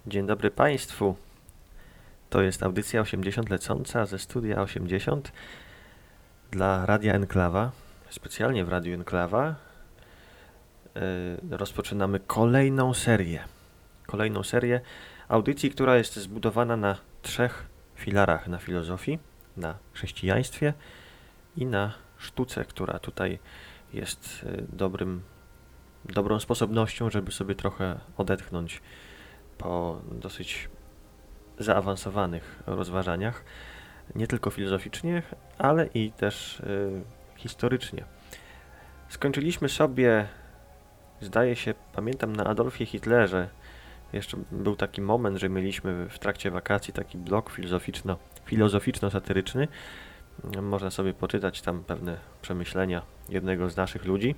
Dzień dobry Państwu. To jest audycja 80 lecąca ze studia 80 dla Radia Enklawa. Specjalnie w Radiu Enklawa rozpoczynamy kolejną serię audycji, która jest zbudowana na 3 filarach: na filozofii, na chrześcijaństwie i na sztuce, która tutaj jest dobrą sposobnością, żeby sobie trochę odetchnąć po dosyć zaawansowanych rozważaniach, nie tylko filozoficznie, ale i też historycznie. Skończyliśmy sobie, zdaje się, pamiętam, na Adolfie Hitlerze. Jeszcze był taki moment, że mieliśmy w trakcie wakacji taki blok filozoficzno-satyryczny. Można sobie poczytać tam pewne przemyślenia jednego z naszych ludzi.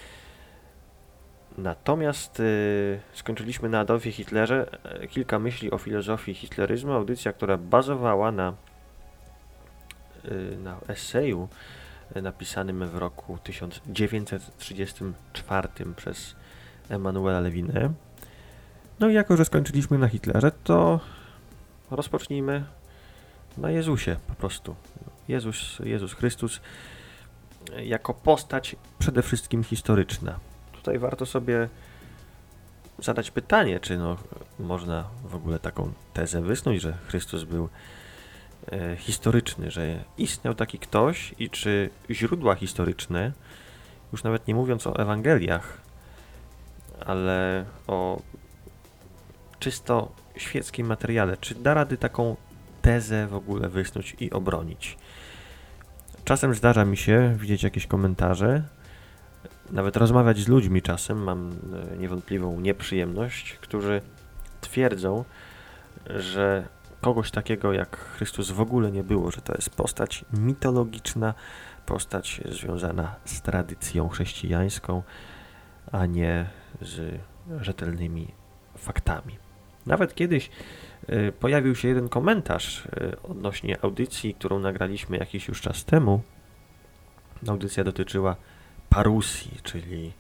Natomiast skończyliśmy na Adolfie Hitlerze. Kilka myśli o filozofii hitleryzmu. Audycja, która bazowała na eseju napisanym w roku 1934 przez Emanuela Levinę. No i jako, że skończyliśmy na Hitlerze, to rozpocznijmy na Jezusie po prostu. Jezus Chrystus jako postać przede wszystkim historyczna. Tutaj warto sobie zadać pytanie, czy można w ogóle taką tezę wysnuć, że Chrystus był historyczny, że istniał taki ktoś i czy źródła historyczne, już nawet nie mówiąc o Ewangeliach, ale o czysto świeckim materiale, czy da rady taką tezę w ogóle wysnuć i obronić. Czasem zdarza mi się widzieć jakieś komentarze, nawet rozmawiać z ludźmi czasem, mam niewątpliwą nieprzyjemność, którzy twierdzą, że kogoś takiego jak Chrystus w ogóle nie było, że to jest postać mitologiczna, postać związana z tradycją chrześcijańską, a nie z rzetelnymi faktami. Nawet kiedyś pojawił się jeden komentarz odnośnie audycji, którą nagraliśmy jakiś już czas temu. Audycja dotyczyła parusji, czyli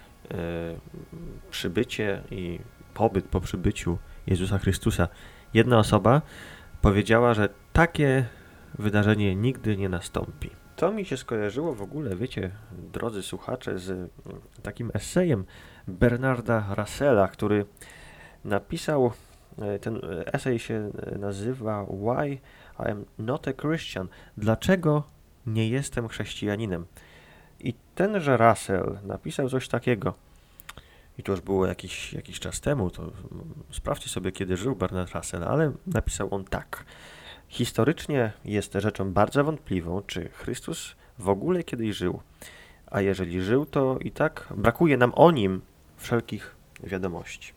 przybycie i pobyt po przybyciu Jezusa Chrystusa. Jedna osoba powiedziała, że takie wydarzenie nigdy nie nastąpi. To mi się skojarzyło w ogóle, wiecie, drodzy słuchacze, z takim esejem Bernarda Russella, który napisał, ten esej się nazywa Why I am not a Christian? Dlaczego nie jestem chrześcijaninem? I tenże Russell napisał coś takiego, i to już było jakiś czas temu, to sprawdźcie sobie, kiedy żył Bernard Russell, ale napisał on tak. Historycznie jest rzeczą bardzo wątpliwą, czy Chrystus w ogóle kiedyś żył, a jeżeli żył, to i tak brakuje nam o nim wszelkich wiadomości.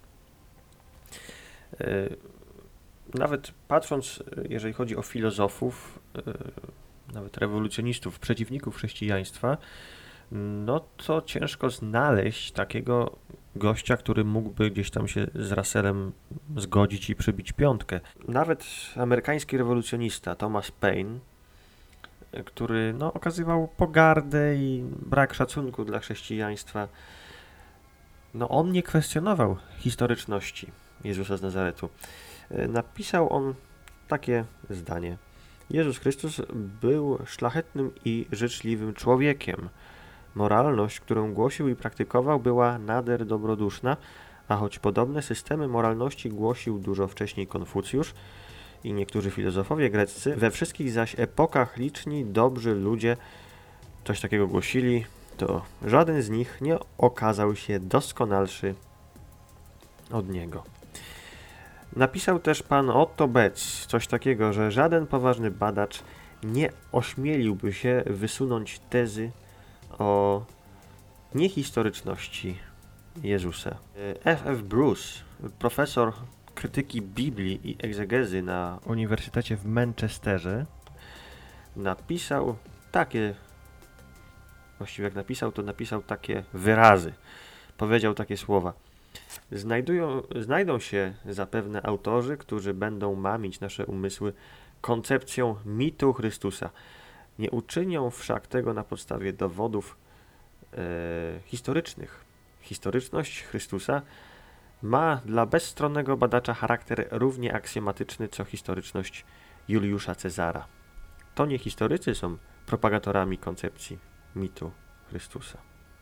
Nawet patrząc, jeżeli chodzi o filozofów, nawet rewolucjonistów, przeciwników chrześcijaństwa, no to ciężko znaleźć takiego gościa, który mógłby gdzieś tam się z Russellem zgodzić i przybić piątkę. Nawet amerykański rewolucjonista Thomas Paine, który okazywał pogardę i brak szacunku dla chrześcijaństwa, on nie kwestionował historyczności Jezusa z Nazaretu. Napisał on takie zdanie. Jezus Chrystus był szlachetnym i życzliwym człowiekiem. Moralność, którą głosił i praktykował, była nader dobroduszna, a choć podobne systemy moralności głosił dużo wcześniej Konfucjusz i niektórzy filozofowie greccy, we wszystkich zaś epokach liczni, dobrzy ludzie coś takiego głosili, to żaden z nich nie okazał się doskonalszy od niego. Napisał też pan Otto Betz coś takiego, że żaden poważny badacz nie ośmieliłby się wysunąć tezy o niehistoryczności Jezusa. F.F. Bruce, profesor krytyki Biblii i egzegezy na Uniwersytecie w Manchesterze, napisał takie, właściwie jak napisał, to napisał takie wyrazy. Powiedział takie słowa. Znajdą się zapewne autorzy, którzy będą mamić nasze umysły koncepcją mitu Chrystusa. Nie uczynią wszak tego na podstawie dowodów historycznych. Historyczność Chrystusa ma dla bezstronnego badacza charakter równie aksjomatyczny co historyczność Juliusza Cezara. To nie historycy są propagatorami koncepcji mitu Chrystusa.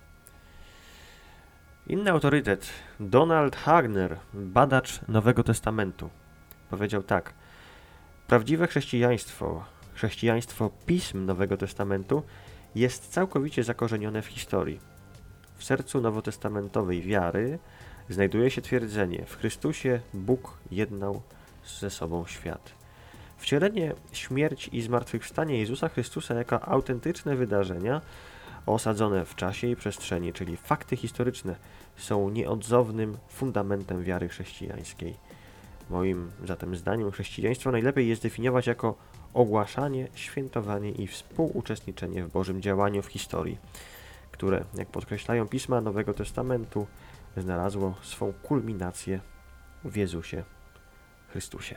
Inny autorytet, Donald Hagner, badacz Nowego Testamentu, powiedział tak: prawdziwe chrześcijaństwo pism Nowego Testamentu jest całkowicie zakorzenione w historii. W sercu nowotestamentowej wiary znajduje się twierdzenie: w Chrystusie Bóg jednał ze sobą świat. Wcielenie, śmierć i zmartwychwstanie Jezusa Chrystusa jako autentyczne wydarzenia osadzone w czasie i przestrzeni, czyli fakty historyczne, są nieodzownym fundamentem wiary chrześcijańskiej. Moim zatem zdaniem chrześcijaństwo najlepiej jest definiować jako ogłaszanie, świętowanie i współuczestniczenie w Bożym działaniu w historii, które, jak podkreślają pisma Nowego Testamentu, znalazło swą kulminację w Jezusie Chrystusie.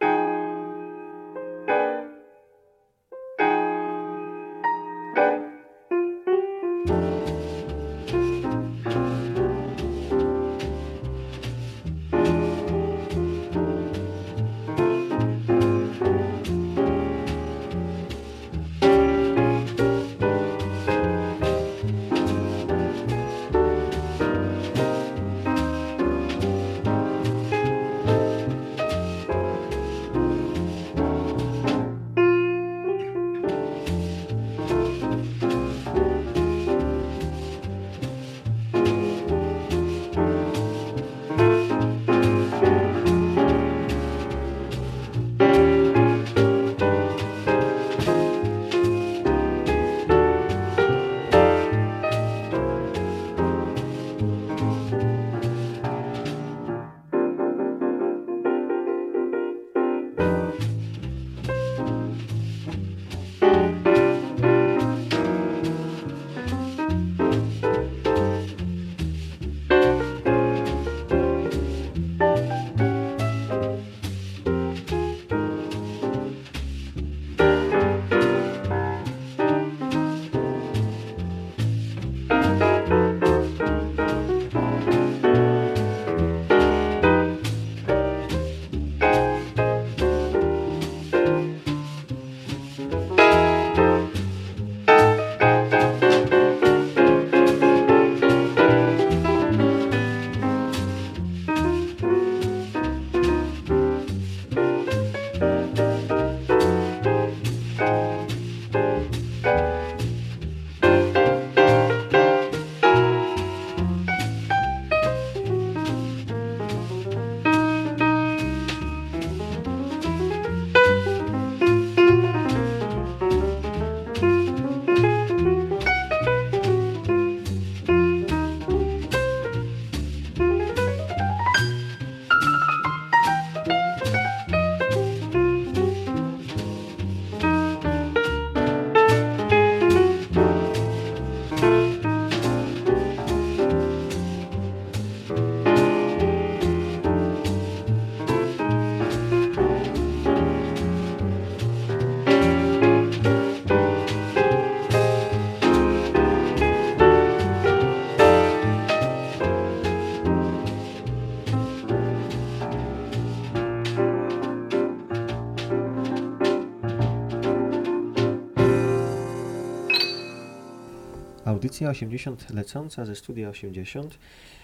Audycja 80 lecąca ze studia 80.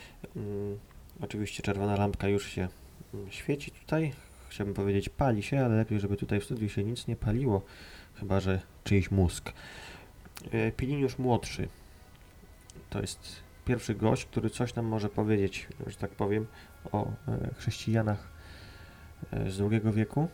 Oczywiście czerwona lampka już się świeci tutaj. Chciałbym powiedzieć pali się, ale lepiej, żeby tutaj w studiu się nic nie paliło, chyba że czyjś mózg. Piliniusz Młodszy to jest pierwszy gość, który coś nam może powiedzieć, że tak powiem, o chrześcijanach z II wieku.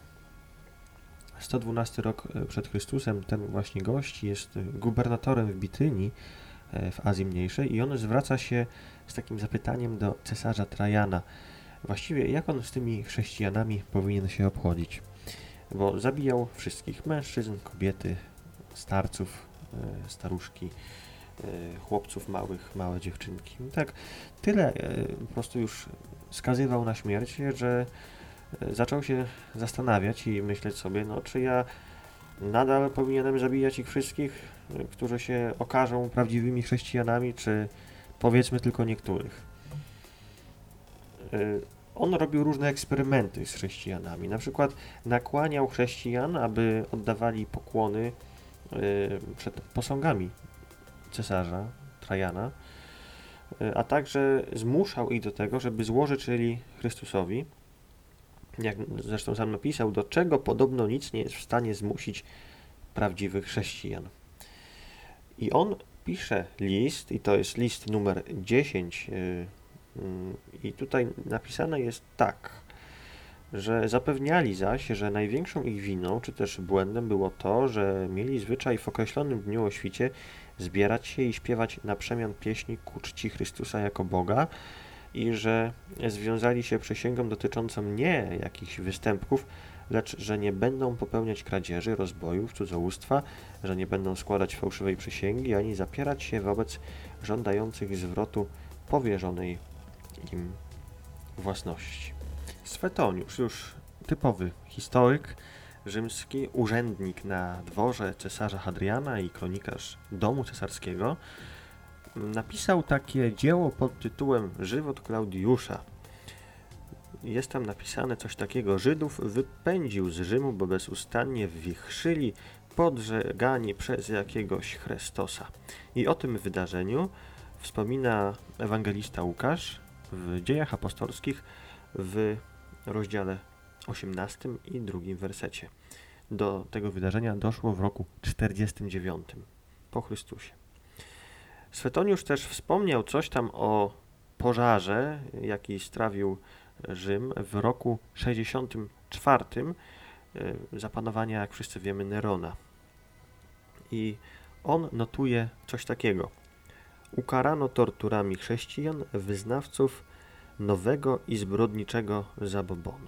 112 rok przed Chrystusem ten właśnie gość jest gubernatorem w Bitynii w Azji Mniejszej i on zwraca się z takim zapytaniem do cesarza Trajana. Właściwie jak on z tymi chrześcijanami powinien się obchodzić? Bo zabijał wszystkich, mężczyzn, kobiety, starców, staruszki, chłopców małych, małe dziewczynki. Tak, tyle po prostu już skazywał na śmierć, że zaczął się zastanawiać i myśleć sobie, no czy ja nadal powinienem zabijać ich wszystkich, którzy się okażą prawdziwymi chrześcijanami, czy powiedzmy tylko niektórych. On robił różne eksperymenty z chrześcijanami. Na przykład nakłaniał chrześcijan, aby oddawali pokłony przed posągami cesarza Trajana, a także zmuszał ich do tego, żeby złorzeczyli Chrystusowi. Jak zresztą sam napisał, do czego podobno nic nie jest w stanie zmusić prawdziwych chrześcijan. I on pisze list, i to jest list numer 10, i tutaj napisane jest tak, że zapewniali zaś, że największą ich winą, czy też błędem było to, że mieli zwyczaj w określonym dniu o świcie zbierać się i śpiewać na przemian pieśni ku czci Chrystusa jako Boga i że związali się przysięgą dotyczącą nie jakichś występków, lecz że nie będą popełniać kradzieży, rozbojów, cudzołóstwa, że nie będą składać fałszywej przysięgi, ani zapierać się wobec żądających zwrotu powierzonej im własności. Swetoniusz, już typowy historyk rzymski, urzędnik na dworze cesarza Hadriana i kronikarz domu cesarskiego, napisał takie dzieło pod tytułem Żywot Klaudiusza. Jest tam napisane coś takiego: Żydów wypędził z Rzymu, bo bezustannie wichrzyli, podżegani przez jakiegoś Chrystosa. I o tym wydarzeniu wspomina ewangelista Łukasz w Dziejach Apostolskich w rozdziale 18 i 2 wersecie. Do tego wydarzenia doszło w roku 49 po Chrystusie. Swetoniusz też wspomniał coś tam o pożarze, jaki strawił Rzym w roku 64 za panowania, jak wszyscy wiemy, Nerona. I on notuje coś takiego: ukarano torturami chrześcijan, wyznawców nowego i zbrodniczego zabobonu.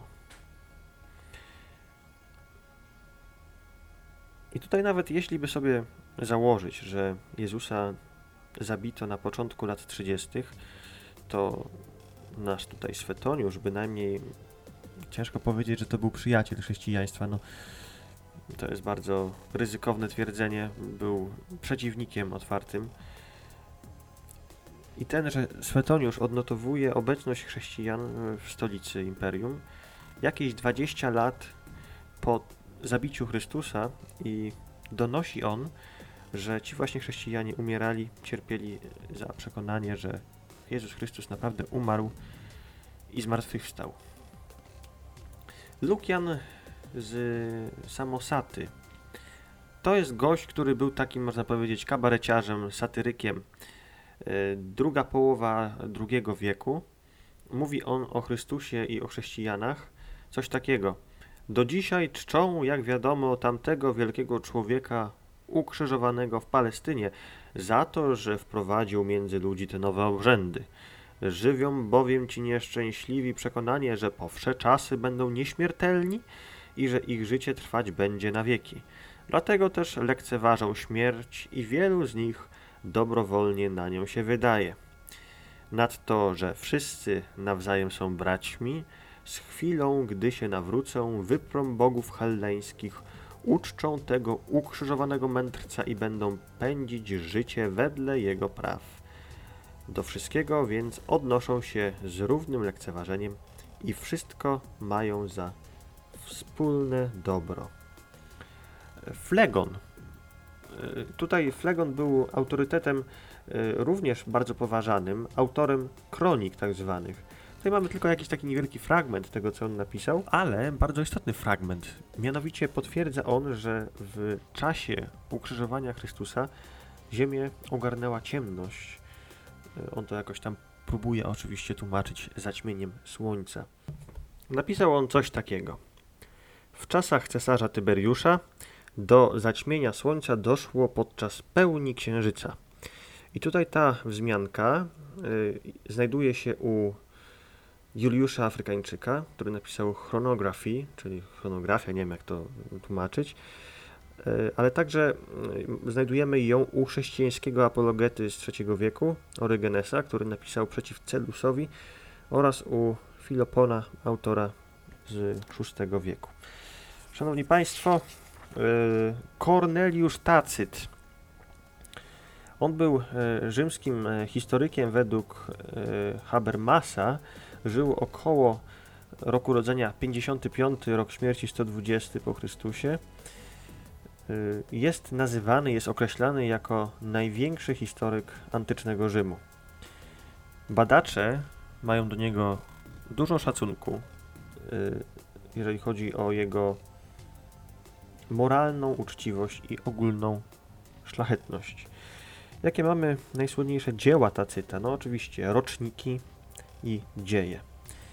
I tutaj nawet jeśli by sobie założyć, że Jezusa zabito na początku lat 30., to nasz tutaj Swetoniusz bynajmniej, ciężko powiedzieć, że to był przyjaciel chrześcijaństwa. No, to jest bardzo ryzykowne twierdzenie. Był przeciwnikiem otwartym. I tenże Swetoniusz odnotowuje obecność chrześcijan w stolicy imperium jakieś 20 lat po zabiciu Chrystusa i donosi on, że ci właśnie chrześcijanie umierali, cierpieli za przekonanie, że Jezus Chrystus naprawdę umarł i zmartwychwstał. Lukian z Samosaty to jest gość, który był takim, można powiedzieć, kabareciarzem, satyrykiem. Druga połowa II wieku. Mówi on o Chrystusie i o chrześcijanach coś takiego: do dzisiaj czczą, jak wiadomo, tamtego wielkiego człowieka ukrzyżowanego w Palestynie za to, że wprowadził między ludzi te nowe obrzędy. Żywią bowiem ci nieszczęśliwi przekonanie, że po wsze czasy będą nieśmiertelni i że ich życie trwać będzie na wieki. Dlatego też lekceważą śmierć i wielu z nich dobrowolnie na nią się wydaje. Nadto, że wszyscy nawzajem są braćmi, z chwilą, gdy się nawrócą, wyprą bogów chaldeńskich, uczczą tego ukrzyżowanego mędrca i będą pędzić życie wedle jego praw. Do wszystkiego więc odnoszą się z równym lekceważeniem i wszystko mają za wspólne dobro. Flegon. Tutaj Flegon był autorytetem również bardzo poważanym, autorem kronik tak zwanych. Tutaj mamy tylko jakiś taki niewielki fragment tego, co on napisał, ale bardzo istotny fragment. Mianowicie potwierdza on, że w czasie ukrzyżowania Chrystusa ziemię ogarnęła ciemność. On to jakoś tam próbuje oczywiście tłumaczyć zaćmieniem słońca. Napisał on coś takiego: w czasach cesarza Tyberiusza do zaćmienia słońca doszło podczas pełni księżyca. I tutaj ta wzmianka znajduje się u Juliusza Afrykańczyka, który napisał Chronographii, czyli chronografia, nie wiem jak to tłumaczyć, ale także znajdujemy ją u chrześcijańskiego apologety z III wieku, Orygenesa, który napisał przeciw Celusowi, oraz u Filopona, autora z VI wieku. Szanowni Państwo, Korneliusz Tacyt. On był rzymskim historykiem według Habermasa, żył około roku rodzenia 55, rok śmierci 120 po Chrystusie. Jest nazywany, jest określany jako największy historyk antycznego Rzymu. Badacze mają do niego dużo szacunku, jeżeli chodzi o jego moralną uczciwość i ogólną szlachetność. Jakie mamy najsłynniejsze dzieła Tacyta? No oczywiście roczniki i dzieje.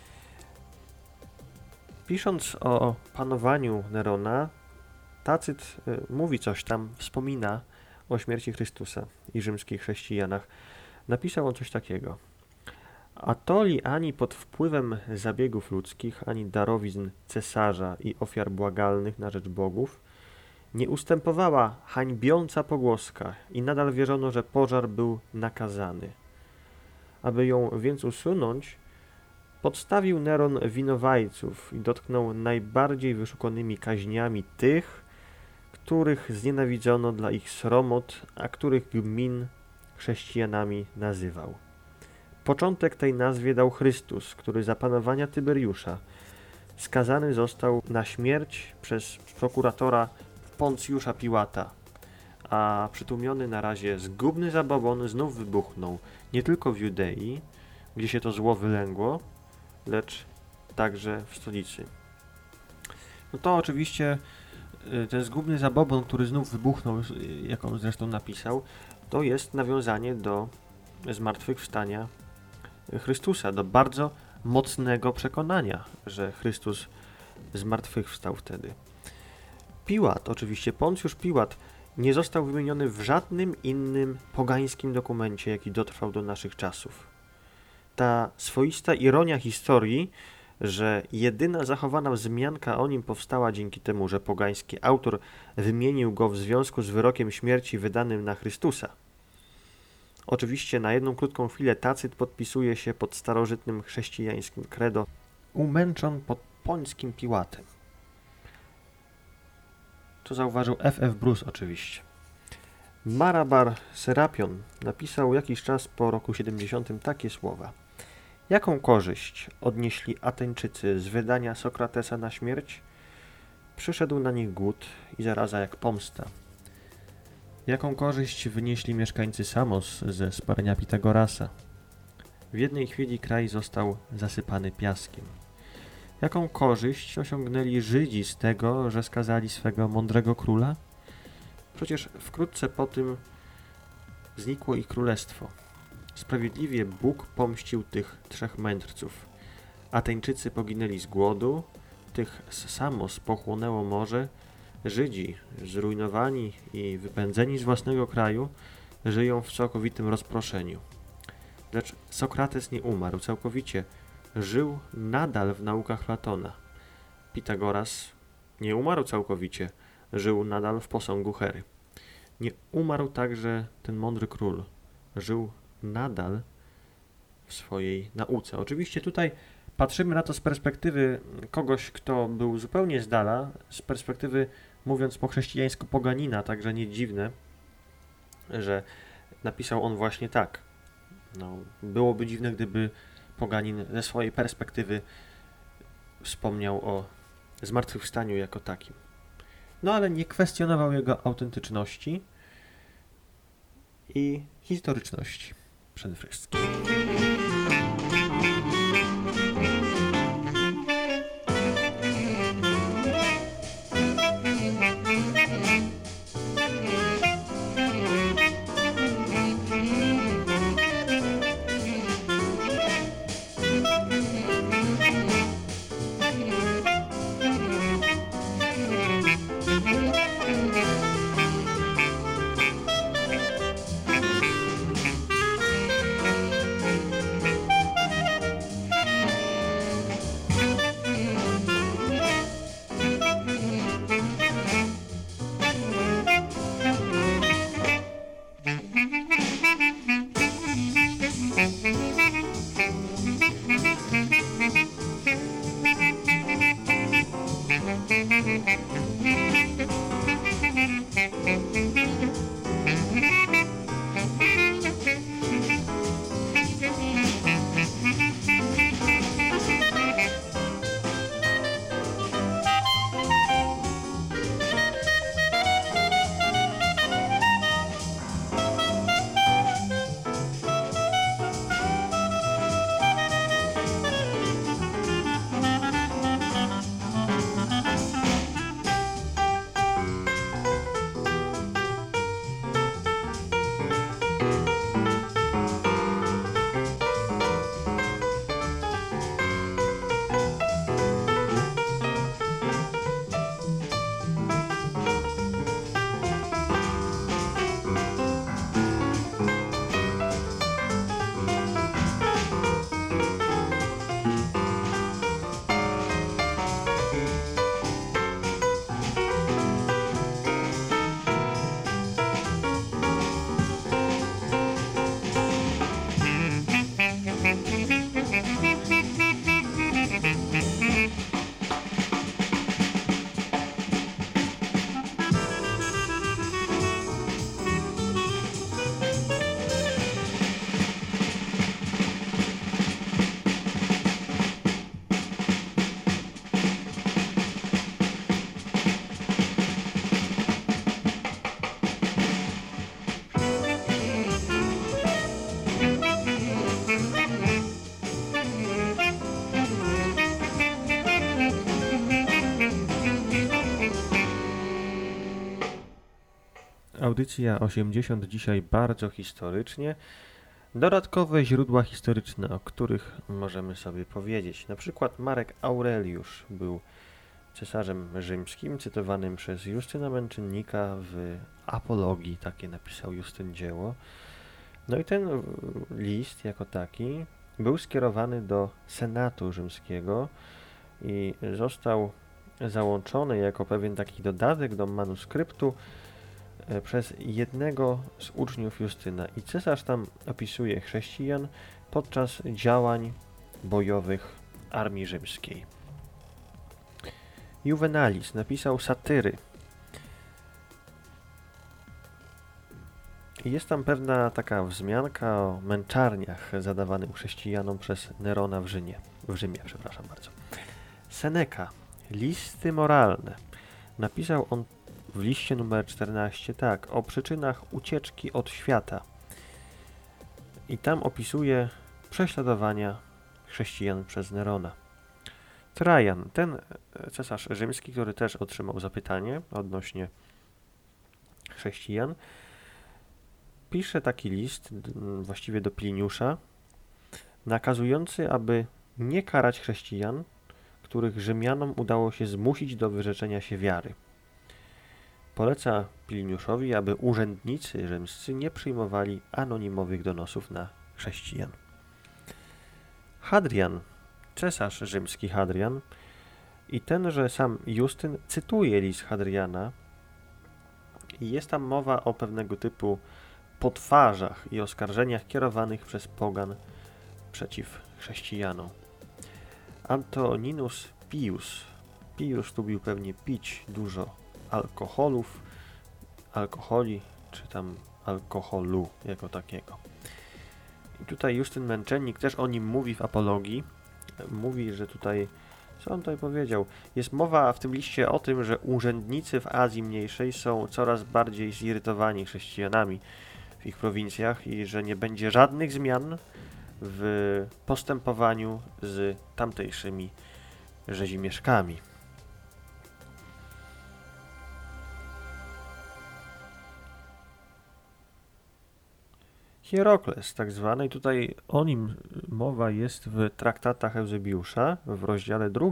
Pisząc o panowaniu Nerona, Tacyt mówi coś tam, wspomina o śmierci Chrystusa i rzymskich chrześcijanach. Napisał on coś takiego. Atoli ani pod wpływem zabiegów ludzkich, ani darowizn cesarza i ofiar błagalnych na rzecz bogów nie ustępowała hańbiąca pogłoska i nadal wierzono, że pożar był nakazany. Aby ją więc usunąć, podstawił Neron winowajców i dotknął najbardziej wyszukanymi kaźniami tych, których znienawidzono dla ich sromot, a których gmin chrześcijanami nazywał. Początek tej nazwie dał Chrystus, który za panowania Tyberiusza skazany został na śmierć przez prokuratora Poncjusza Piłata, a przytłumiony na razie zgubny zabobon znów wybuchnął nie tylko w Judei, gdzie się to zło wylęgło, lecz także w stolicy. No to oczywiście ten zgubny zabobon, który znów wybuchnął, jak on zresztą napisał, to jest nawiązanie do zmartwychwstania Chrystusa, do bardzo mocnego przekonania, że Chrystus zmartwychwstał wtedy. Piłat, oczywiście Poncjusz Piłat, nie został wymieniony w żadnym innym pogańskim dokumencie, jaki dotrwał do naszych czasów. Ta swoista ironia historii, że jedyna zachowana wzmianka o nim powstała dzięki temu, że pogański autor wymienił go w związku z wyrokiem śmierci wydanym na Chrystusa. Oczywiście na jedną krótką chwilę Tacyt podpisuje się pod starożytnym chrześcijańskim credo umęczon pod pońskim Piłatem. To zauważył F.F. Bruce oczywiście. Marabar Serapion napisał jakiś czas po roku 70 takie słowa. Jaką korzyść odnieśli Ateńczycy z wydania Sokratesa na śmierć? Przyszedł na nich głód i zaraza jak pomsta. Jaką korzyść wynieśli mieszkańcy Samos ze spalenia Pitagorasa? W jednej chwili kraj został zasypany piaskiem. Jaką korzyść osiągnęli Żydzi z tego, że skazali swego mądrego króla? Przecież wkrótce po tym znikło ich królestwo. Sprawiedliwie Bóg pomścił tych trzech mędrców. Ateńczycy poginęli z głodu, tych z Samos pochłonęło morze, Żydzi, zrujnowani i wypędzeni z własnego kraju, żyją w całkowitym rozproszeniu. Lecz Sokrates nie umarł całkowicie, żył nadal w naukach Platona. Pitagoras nie umarł całkowicie, żył nadal w posągu Hery. Nie umarł także ten mądry król, żył nadal w swojej nauce. Oczywiście tutaj patrzymy na to z perspektywy kogoś, kto był zupełnie z dala, z perspektywy, mówiąc po chrześcijańsku, poganina, także nie dziwne, że napisał on właśnie tak. No, byłoby dziwne, gdyby poganin ze swojej perspektywy wspomniał o zmartwychwstaniu jako takim. No ale nie kwestionował jego autentyczności i historyczności przede wszystkim. audycja 80 dzisiaj bardzo historycznie. Dodatkowe źródła historyczne, o których możemy sobie powiedzieć. Na przykład Marek Aureliusz był cesarzem rzymskim, cytowanym przez Justyna Męczennika w Apologii, takie napisał Justyn dzieło. No i ten list jako taki był skierowany do Senatu rzymskiego i został załączony jako pewien taki dodatek do manuskryptu przez jednego z uczniów Justyna. I cesarz tam opisuje chrześcijan podczas działań bojowych armii rzymskiej. Juvenalis napisał satyry. I jest tam pewna taka wzmianka o męczarniach zadawanym chrześcijanom przez Nerona w Rzymie. Seneca, listy moralne. Napisał on w liście numer 14 tak, o przyczynach ucieczki od świata. I tam opisuje prześladowania chrześcijan przez Nerona. Trajan, ten cesarz rzymski, który też otrzymał zapytanie odnośnie chrześcijan, pisze taki list, właściwie do Pliniusza, nakazujący, aby nie karać chrześcijan, których Rzymianom udało się zmusić do wyrzeczenia się wiary. Poleca Pliniuszowi, aby urzędnicy rzymscy nie przyjmowali anonimowych donosów na chrześcijan. Hadrian, cesarz rzymski Hadrian, i tenże sam Justyn cytuje list Hadriana i jest tam mowa o pewnego typu potwarzach i oskarżeniach kierowanych przez pogan przeciw chrześcijanom. Antoninus Pius. Pius lubił pewnie pić dużo alkoholi, czy tam alkoholu jako takiego. I tutaj Justyn Męczennik też o nim mówi w Apologii. Mówi, że tutaj, co on tutaj powiedział? Jest mowa w tym liście o tym, że urzędnicy w Azji Mniejszej są coraz bardziej zirytowani chrześcijanami w ich prowincjach i że nie będzie żadnych zmian w postępowaniu z tamtejszymi rzezimieszkami. Hierokles, tak zwany, i tutaj o nim mowa jest w traktatach Eusebiusza w rozdziale 2.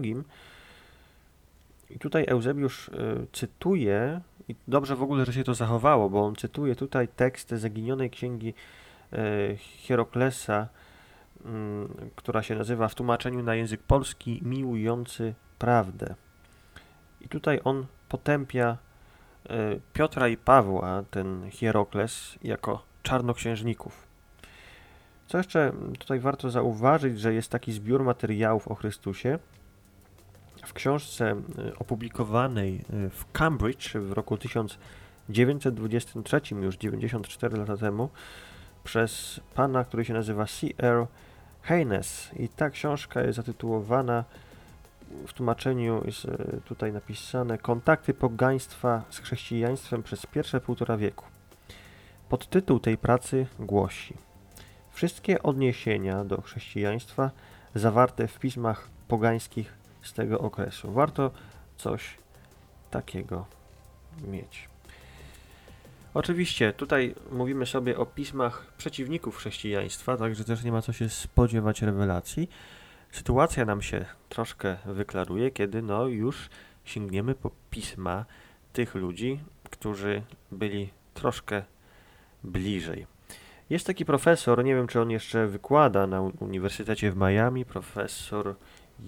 I tutaj Eusebiusz cytuje, i dobrze w ogóle, że się to zachowało, bo on cytuje tutaj tekst zaginionej księgi Hieroklesa, która się nazywa w tłumaczeniu na język polski Miłujący prawdę. I tutaj on potępia Piotra i Pawła, ten Hierokles, jako czarnoksiężników. Co jeszcze tutaj warto zauważyć, że jest taki zbiór materiałów o Chrystusie w książce opublikowanej w Cambridge w roku 1923, już 94 lata temu, przez pana, który się nazywa C.R. Haynes. I ta książka jest zatytułowana, w tłumaczeniu jest tutaj napisane, Kontakty pogaństwa z chrześcijaństwem przez pierwsze 1,5 wieku. Podtytuł tej pracy głosi: Wszystkie odniesienia do chrześcijaństwa zawarte w pismach pogańskich z tego okresu. Warto coś takiego mieć. Oczywiście tutaj mówimy sobie o pismach przeciwników chrześcijaństwa, także też nie ma co się spodziewać rewelacji. Sytuacja nam się troszkę wyklaruje, kiedy już sięgniemy po pisma tych ludzi, którzy byli troszkę bliżej. Jest taki profesor, nie wiem, czy on jeszcze wykłada na Uniwersytecie w Miami, profesor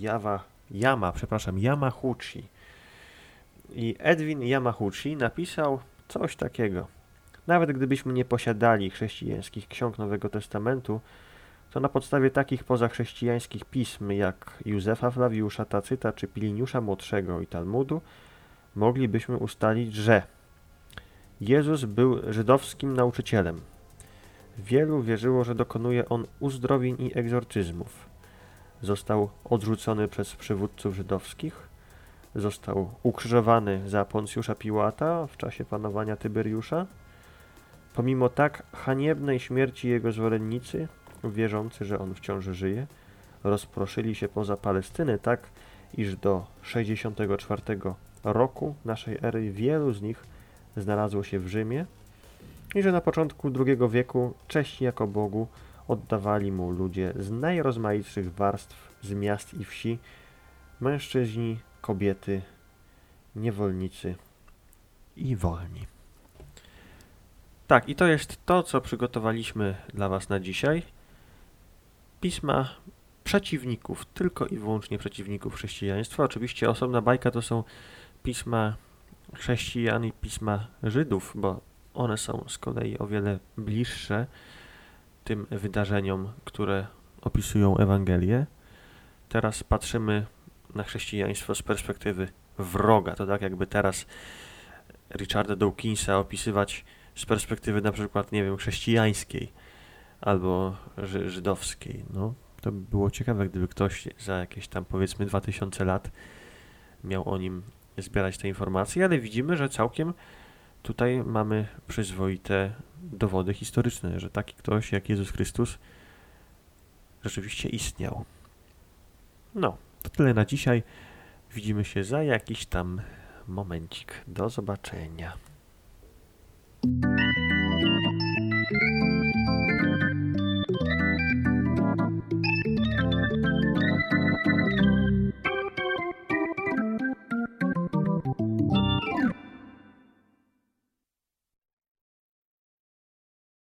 Yamauchi. I Edwin Yamauchi napisał coś takiego. Nawet gdybyśmy nie posiadali chrześcijańskich ksiąg Nowego Testamentu, to na podstawie takich pozachrześcijańskich pism jak Józefa Flawiusza, Tacyta czy Pliniusza Młodszego i Talmudu moglibyśmy ustalić, że Jezus był żydowskim nauczycielem. Wielu wierzyło, że dokonuje on uzdrowień i egzorcyzmów. Został odrzucony przez przywódców żydowskich, został ukrzyżowany za Poncjusza Piłata w czasie panowania Tyberiusza. Pomimo tak haniebnej śmierci jego zwolennicy, wierzący, że on wciąż żyje, rozproszyli się poza Palestynę tak, iż do 64 roku naszej ery wielu z nich znalazło się w Rzymie, Wyjaśni, że na początku II wieku cześć jako Bogu oddawali mu ludzie z najrozmaitszych warstw, z miast i wsi, mężczyźni, kobiety, niewolnicy i wolni. Tak, i to jest to, co przygotowaliśmy dla Was na dzisiaj. Pisma przeciwników, tylko i wyłącznie przeciwników chrześcijaństwa. Oczywiście osobna bajka to są pisma chrześcijan i pisma Żydów, bo one są z kolei o wiele bliższe tym wydarzeniom, które opisują Ewangelię. Teraz patrzymy na chrześcijaństwo z perspektywy wroga. To tak jakby teraz Richarda Dawkinsa opisywać z perspektywy na przykład, nie wiem, chrześcijańskiej albo żydowskiej. No, to by było ciekawe, gdyby ktoś za jakieś tam powiedzmy 2000 lat miał o nim zbierać te informacje, ale widzimy, że całkiem tutaj mamy przyzwoite dowody historyczne, że taki ktoś jak Jezus Chrystus rzeczywiście istniał. No, to tyle na dzisiaj. Widzimy się za jakiś tam momencik. Do zobaczenia.